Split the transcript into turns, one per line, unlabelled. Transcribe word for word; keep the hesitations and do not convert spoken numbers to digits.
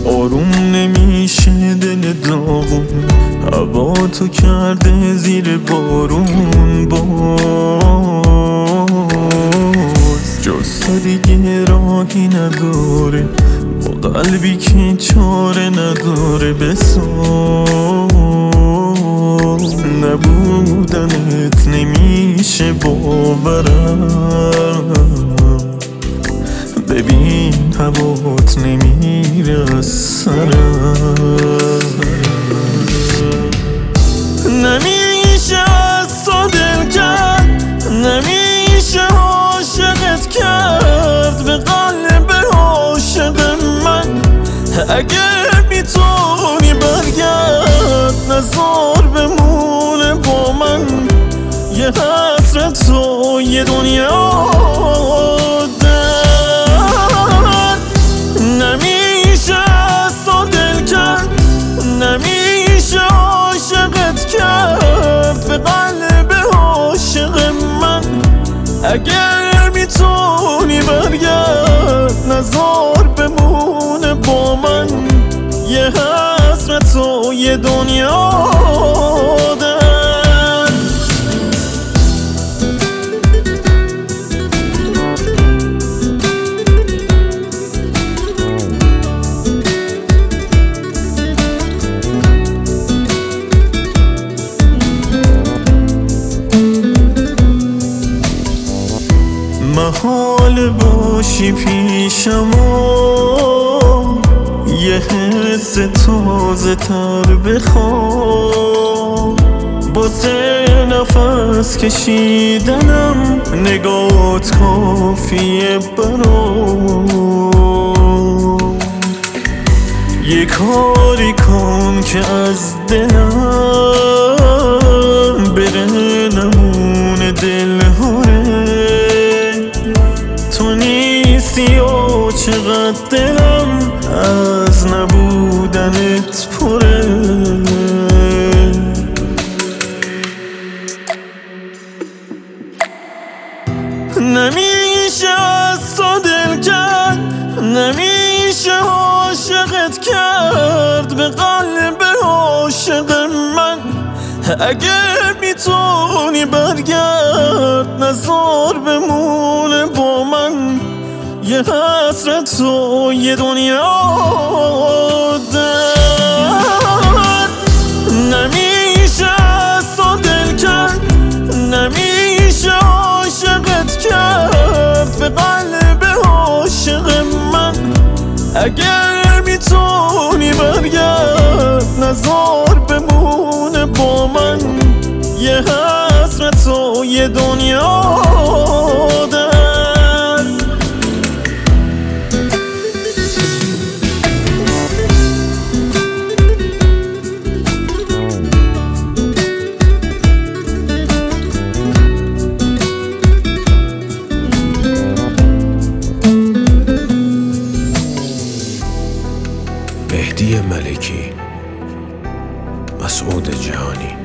آروم نمیشه دل داغون، هوا تو کرده زیر بارون. باز جز تو دیگه راهی نداره، با قلبی که چاره نداره. بساز نبودنت نمیشه باورم، ببین هوات نمیره از سرم. نمیشه از تو دل کرد، نمیشه عاشقت کرد، به قلب عاشق من اگه میتونی برگرد، نزار بمونه با من یه حسرت و یه دنیا درد. نمیشه از تو دل کرد، نمیشه عاشقت کرد، به قلب عاشق من اگر میتونی برگرد، نزار بمونه با من یه حسرت و یه دنیا درد. محال باشی پیشم و یه حس تازه تر بخوام، واسه نفس کشیدنم نگات کافیه برام. یه کاری کن که از دلم بره نمونه دل هره، تو نیستی و چقدر دلم از نبودنت پره. نمیشه از تو دل کرد، نمیشه عاشقت کرد، به قلب عاشق من اگه میتونی برگرد، نزار بمونه با من یه حسرت و یه دنیا درد. نمیشه از تو دل کرد، نمیشه عاشقت کرد، به قلب عاشق من اگر میتونی برگرد، نزار بمونه با من یه حسرت و یه دنیا درد.
مهدی ملکی، مسعود جهانی.